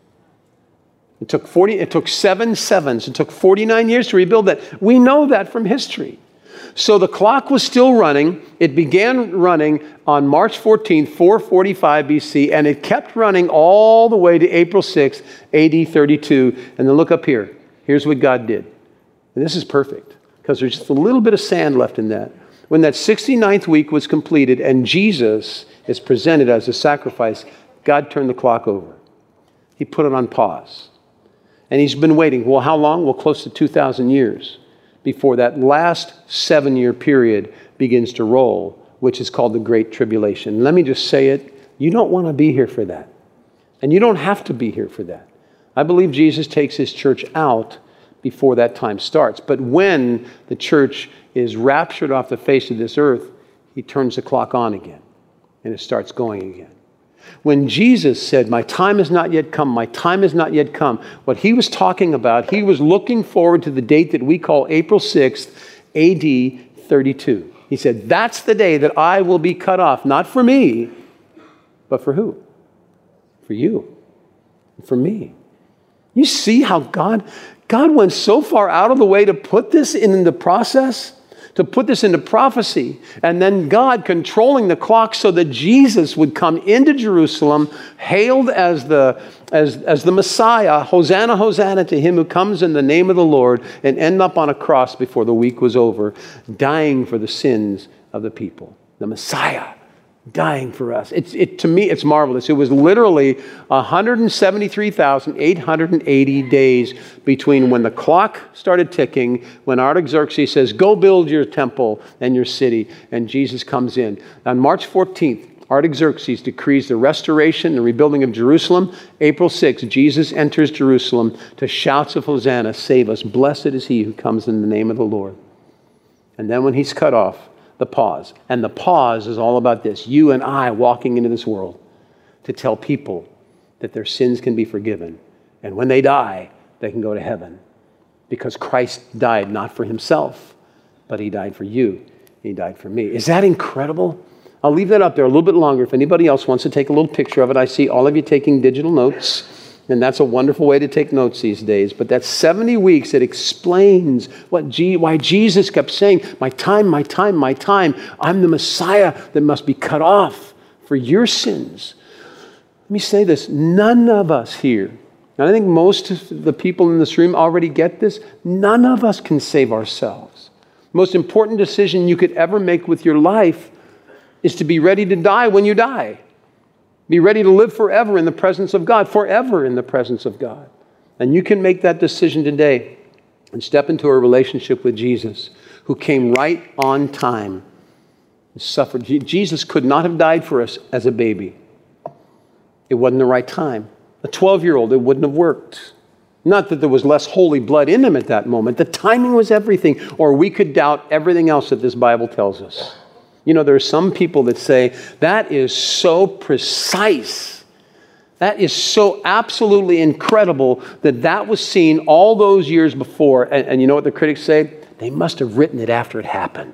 [SPEAKER 2] It took 7 sevens. It took 49 years to rebuild that. We know that from history. So the clock was still running. It began running on March 14th, 445 BC, and it kept running all the way to April 6th, AD 32. And then look up here. Here's what God did. And this is perfect, because there's just a little bit of sand left in that. When that 69th week was completed and Jesus is presented as a sacrifice, God turned the clock over. He put it on pause. And he's been waiting. Well, how long? Well, close to 2,000 years before that last 7-year period begins to roll, which is called the Great Tribulation. Let me just say it. You don't want to be here for that. And you don't have to be here for that. I believe Jesus takes his church out before that time starts. But when the church is raptured off the face of this earth, he turns the clock on again, and it starts going again. When Jesus said, "My time has not yet come, my time has not yet come," what he was talking about, he was looking forward to the date that we call April 6th, AD 32. He said, that's the day that I will be cut off, not for me, but for who? For you, for me. You see how God went so far out of the way to put this in the process, to put this into prophecy, and then God controlling the clock so that Jesus would come into Jerusalem, hailed as the Messiah, Hosanna, Hosanna to him who comes in the name of the Lord, and end up on a cross before the week was over, dying for the sins of the people. The Messiah dying for us. To me, it's marvelous. It was literally 173,880 days between when the clock started ticking, when Artaxerxes says, "Go build your temple and your city," and Jesus comes in. On March 14th, Artaxerxes decrees the restoration and rebuilding of Jerusalem. April 6th, Jesus enters Jerusalem to shouts of Hosanna, "Save us. Blessed is he who comes in the name of the Lord." And then when he's cut off, the pause. And the pause is all about this. You and I walking into this world to tell people that their sins can be forgiven. And when they die, they can go to heaven. Because Christ died not for himself, but he died for you. He died for me. Is that incredible? I'll leave that up there a little bit longer. If anybody else wants to take a little picture of it, I see all of you taking digital notes. And that's a wonderful way to take notes these days. But that's 70 weeks. It explains why Jesus kept saying, "My time, my time, my time. I'm the Messiah that must be cut off for your sins." Let me say this. None of us here, and I think most of the people in this room already get this, none of us can save ourselves. The most important decision you could ever make with your life is to be ready to die when you die. Be ready to live forever in the presence of God, forever in the presence of God. And you can make that decision today and step into a relationship with Jesus, who came right on time and suffered. Jesus could not have died for us as a baby. It wasn't the right time. A 12-year-old, it wouldn't have worked. Not that there was less holy blood in him at that moment. The timing was everything, or we could doubt everything else that this Bible tells us. You know, there are some people that say, that is so precise. That is so absolutely incredible that was seen all those years before. And you know what the critics say? They must have written it after it happened.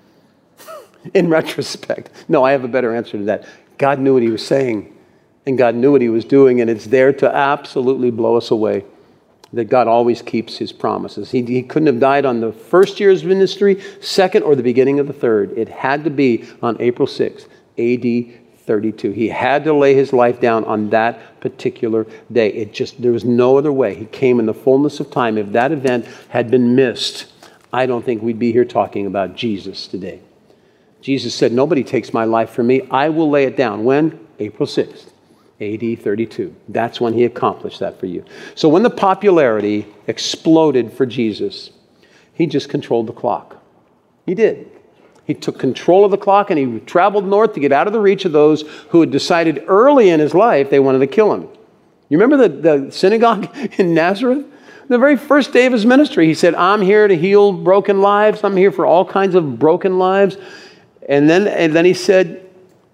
[SPEAKER 2] In retrospect. No, I have a better answer to that. God knew what he was saying, and God knew what he was doing, and it's there to absolutely blow us away. That God always keeps his promises. He couldn't have died on the first year's ministry, second, or the beginning of the third. It had to be on April 6th, AD 32. He had to lay his life down on that particular day. There was no other way. He came in the fullness of time. If that event had been missed, I don't think we'd be here talking about Jesus today. Jesus said, "Nobody takes my life from me. I will lay it down." When? April 6th. AD 32. That's when he accomplished that for you. So when the popularity exploded for Jesus, he just controlled the clock. He did. He took control of the clock, and he traveled north to get out of the reach of those who had decided early in his life they wanted to kill him. You remember the synagogue in Nazareth? The very first day of his ministry, he said, I'm here to heal broken lives. I'm here for all kinds of broken lives. And then he said,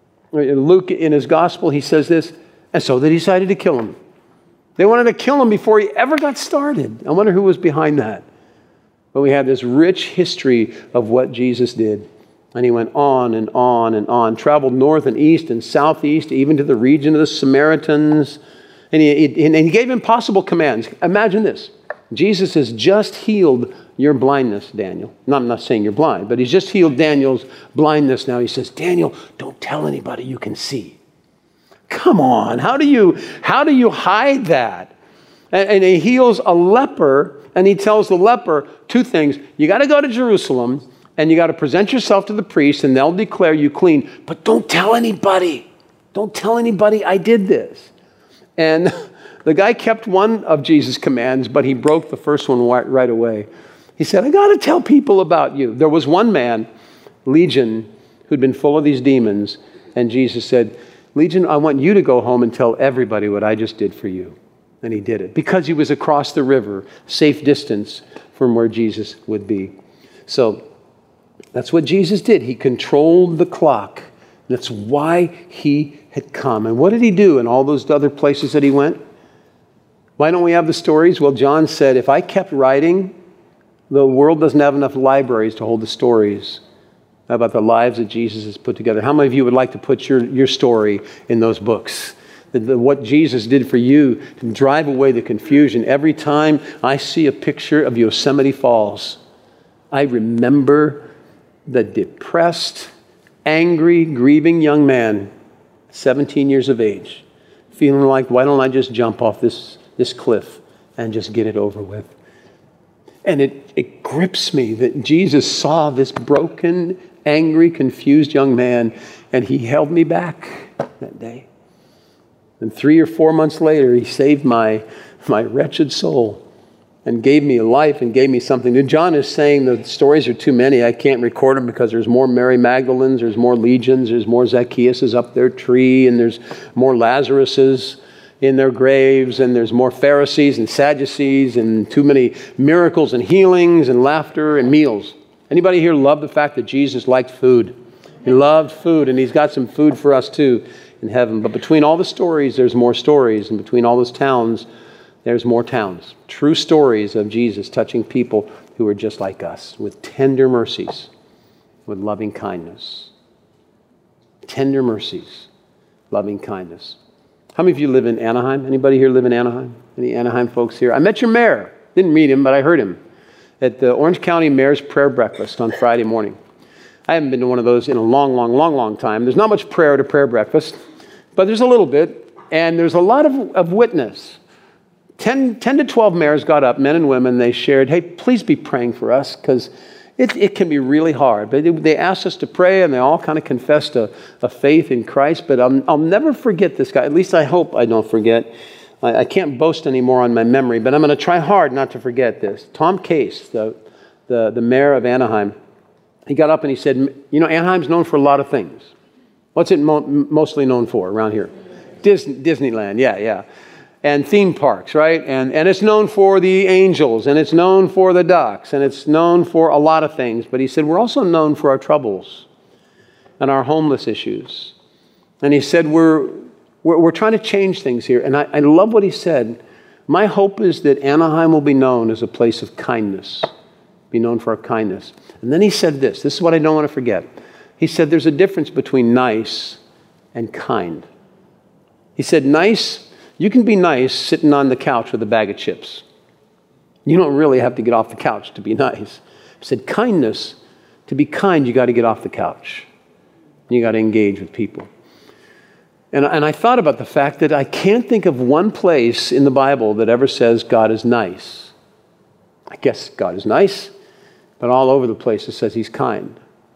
[SPEAKER 2] Luke in his gospel, he says this, and so they decided to kill him. They wanted to kill him before he ever got started. I wonder who was behind that. But we have this rich history of what Jesus did. And he went on and on and on, traveled north and east and southeast, even to the region of the Samaritans. And he gave impossible commands. Imagine this. Jesus has just healed your blindness, Daniel. No, I'm not saying you're blind, but he's just healed Daniel's blindness now. He says, Daniel, don't tell anybody you can see. Come on, how do you hide that? And he heals a leper, and he tells the leper two things. You got to go to Jerusalem, and you got to present yourself to the priest, and they'll declare you clean. But don't tell anybody. Don't tell anybody I did this. And the guy kept one of Jesus' commands, but he broke the first one right away. He said, I got to tell people about you. There was one man, Legion, who'd been full of these demons, and Jesus said, Legion, I want you to go home and tell everybody what I just did for you. And he did it because he was across the river, safe distance from where Jesus would be. So that's what Jesus did. He controlled the clock. That's why he had come. And what did he do in all those other places that he went? Why don't we have the stories? Well, John said, if I kept writing, the world doesn't have enough libraries to hold the stories about the lives that Jesus has put together. How many of you would like to put your story in those books? What Jesus did for you to drive away the confusion. Every time I see a picture of Yosemite Falls, I remember the depressed, angry, grieving young man, 17 years of age, feeling like, why don't I just jump off this cliff and just get it over with? And it grips me that Jesus saw this broken, angry, confused young man, and he held me back that day. And 3 or 4 months later, he saved my wretched soul and gave me a life and gave me something new. John is saying the stories are too many. I can't record them because there's more Mary Magdalenes, there's more legions, there's more Zacchaeuses up their tree, and there's more Lazaruses in their graves, and there's more Pharisees and Sadducees, and too many miracles and healings and laughter and meals. Anybody here love the fact that Jesus liked food? He loved food, and he's got some food for us too in heaven. But between all the stories, there's more stories, and between all those towns, there's more towns. True stories of Jesus touching people who are just like us, with tender mercies, with loving kindness. Tender mercies, loving kindness. How many of you live in Anaheim? Anybody here live in Anaheim? Any Anaheim folks here? I met your mayor. Didn't meet him, but I heard him at the Orange County Mayor's Prayer Breakfast on Friday morning. I haven't been to one of those in a long time. There's not much prayer at a prayer breakfast, but there's a little bit, and there's a lot of witness. 10 to 12 mayors got up, men and women, they shared, hey, please be praying for us, because it can be really hard. But they asked us to pray, and they all kind of confessed a faith in Christ. But I'll never forget this guy. At least I hope I don't forget. I can't boast anymore on my memory, but I'm going to try hard not to forget this. Tom Case, the mayor of Anaheim, he got up and he said, you know, Anaheim's known for a lot of things. What's it mostly known for around here? Disneyland, yeah. And theme parks, right? And it's known for the angels, and it's known for the ducks, and it's known for a lot of things. But he said, we're also known for our troubles and our homeless issues. And he said, we're trying to change things here. And I love what he said. My hope is that Anaheim will be known as a place of kindness, be known for our kindness. And then he said this is what I don't want to forget. He said, there's a difference between nice and kind. He said, nice, you can be nice sitting on the couch with a bag of chips. You don't really have to get off the couch to be nice. He said, kindness, to be kind, you got to get off the couch. You got to engage with people. And I thought about the fact that I can't think of one place in the Bible that ever says God is nice. I guess God is nice, but all over the place it says he's kind.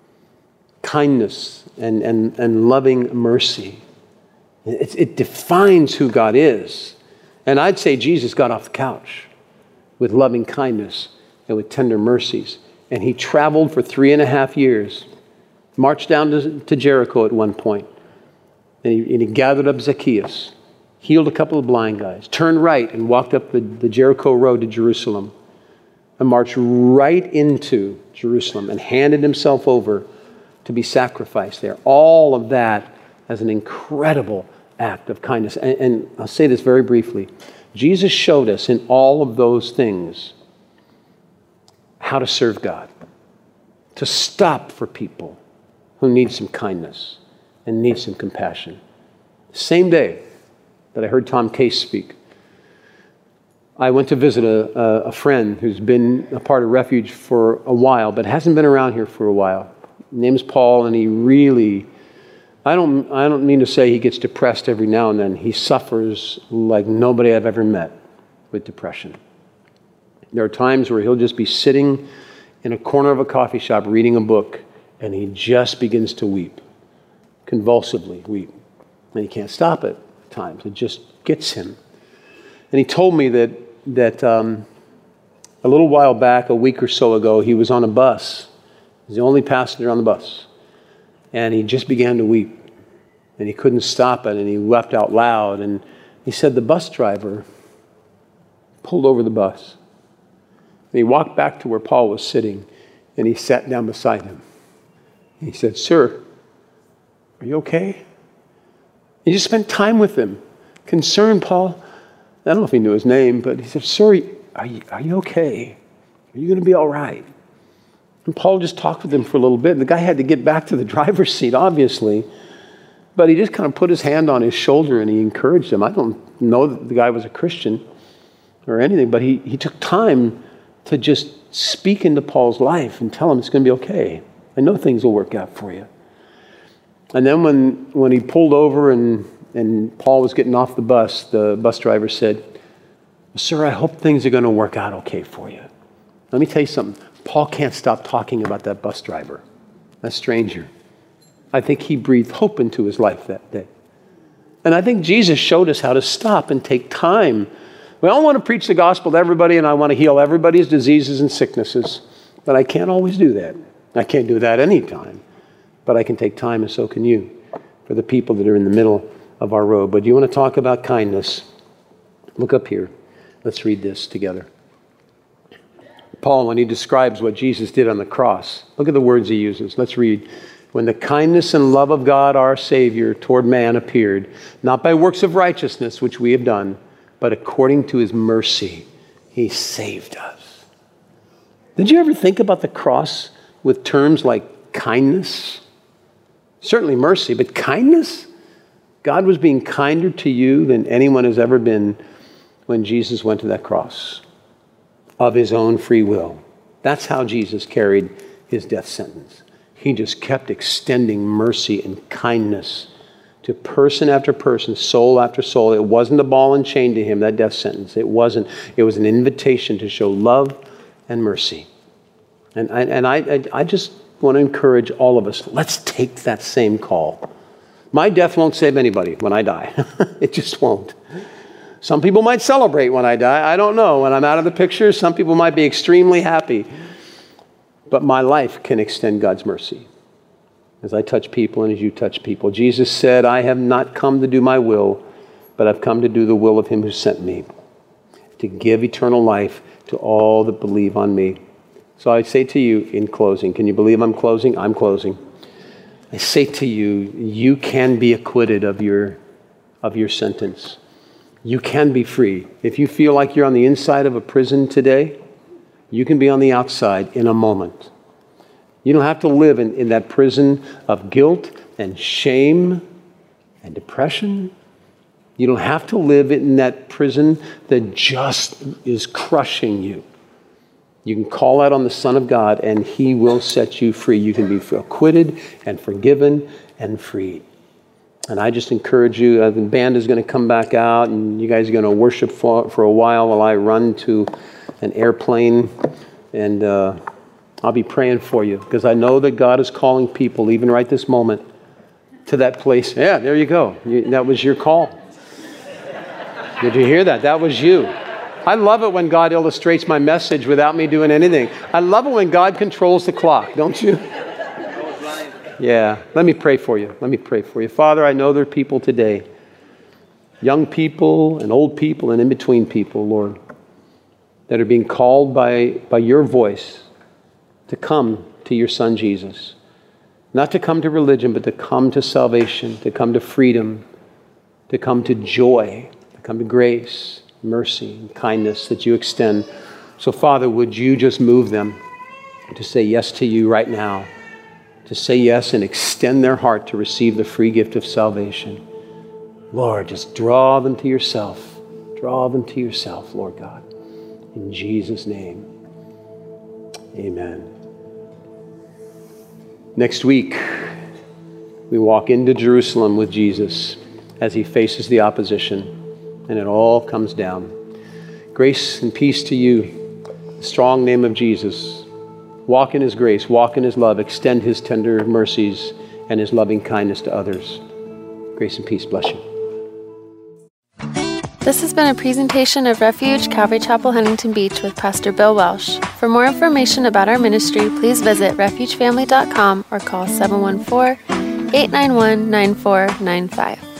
[SPEAKER 2] Kindness and loving mercy. It defines who God is. And I'd say Jesus got off the couch with loving kindness and with tender mercies. And he traveled for 3.5 years, marched down to Jericho at one point. And he gathered up Zacchaeus, healed a couple of blind guys, turned right and walked up the Jericho road to Jerusalem, and marched right into Jerusalem and handed himself over to be sacrificed there. All of that as an incredible act of kindness. And I'll say this very briefly. Jesus showed us in all of those things how to serve God, to stop for people who need some kindness and need some compassion. Same day that I heard Tom Case speak, I went to visit a friend who's been a part of Refuge for a while, but hasn't been around here for a while. His name is Paul, and he really, I don't mean to say he gets depressed every now and then. He suffers like nobody I've ever met with depression. There are times where he'll just be sitting in a corner of a coffee shop reading a book, and he just begins to weep, convulsively weep. And he can't stop it at times. It just gets him. And he told me that a little while back, a week or so ago, he was on a bus. He was the only passenger on the bus. And he just began to weep. And he couldn't stop it, and he wept out loud. And he said the bus driver pulled over the bus. And he walked back to where Paul was sitting, and he sat down beside him. He said, "Sir, are you okay?" He just spent time with him. Concerned Paul. I don't know if he knew his name, but he said, "Sir, are you okay? Are you going to be all right?" And Paul just talked with him for a little bit. The guy had to get back to the driver's seat, obviously. But he just kind of put his hand on his shoulder and he encouraged him. I don't know that the guy was a Christian or anything, but he took time to just speak into Paul's life and tell him it's going to be okay. I know things will work out for you. And then when he pulled over and Paul was getting off the bus driver said, "Sir, I hope things are going to work out okay for you." Let me tell you something. Paul can't stop talking about that bus driver, that stranger. I think he breathed hope into his life that day. And I think Jesus showed us how to stop and take time. We all want to preach the gospel to everybody, and I want to heal everybody's diseases and sicknesses, but I can't always do that. I can't do that anytime. But I can take time, and so can you, for the people that are in the middle of our road. But you want to talk about kindness? Look up here. Let's read this together. Paul, when he describes what Jesus did on the cross, look at the words he uses. Let's read. When the kindness and love of God, our Savior, toward man appeared, not by works of righteousness, which we have done, but according to his mercy, he saved us. Did you ever think about the cross with terms like kindness? Certainly mercy, but kindness? God was being kinder to you than anyone has ever been when Jesus went to that cross of his own free will. That's how Jesus carried his death sentence. He just kept extending mercy and kindness to person after person, soul after soul. It wasn't a ball and chain to him, that death sentence. It wasn't. It was an invitation to show love and mercy. And I just want to encourage all of us, let's take that same call. My death won't save anybody when I die. It just won't. Some people might celebrate when I die. I don't know. When I'm out of the picture, some people might be extremely happy. But my life can extend God's mercy as I touch people and as you touch people. Jesus said, "I have not come to do my will, but I've come to do the will of him who sent me, to give eternal life to all that believe on me." So I say to you in closing, can you believe I'm closing? I'm closing. I say to you, you can be acquitted of your sentence. You can be free. If you feel like you're on the inside of a prison today, you can be on the outside in a moment. You don't have to live in that prison of guilt and shame and depression. You don't have to live in that prison that just is crushing you. You can call out on the Son of God and he will set you free. You can be acquitted and forgiven and freed. And I just encourage you, the band is going to come back out and you guys are going to worship for a while I run to an airplane. And I'll be praying for you because I know that God is calling people, even right this moment, to that place. Yeah, there you go. That was your call. Did you hear that? That was you. I love it when God illustrates my message without me doing anything. I love it when God controls the clock, don't you? Yeah. Let me pray for you. Let me pray for you. Father, I know there are people today young people and old people and in-between people, Lord, that are being called by your voice to come to your Son Jesus. Not to come to religion, but to come to salvation, to come to freedom, to come to joy, to come to grace, mercy, and kindness that you extend. So, Father, would you just move them to say yes to you right now, to say yes and extend their heart to receive the free gift of salvation. Lord, just draw them to yourself. Draw them to yourself, Lord God. In Jesus' name, amen. Next week, we walk into Jerusalem with Jesus as he faces the opposition, and it all comes down. Grace and peace to you. In the strong name of Jesus. Walk in his grace, walk in his love, extend his tender mercies and his loving kindness to others. Grace and peace bless you.
[SPEAKER 1] This has been a presentation of Refuge Calvary Chapel, Huntington Beach with Pastor Bill Welsh. For more information about our ministry, please visit refugefamily.com or call 714-891-9495.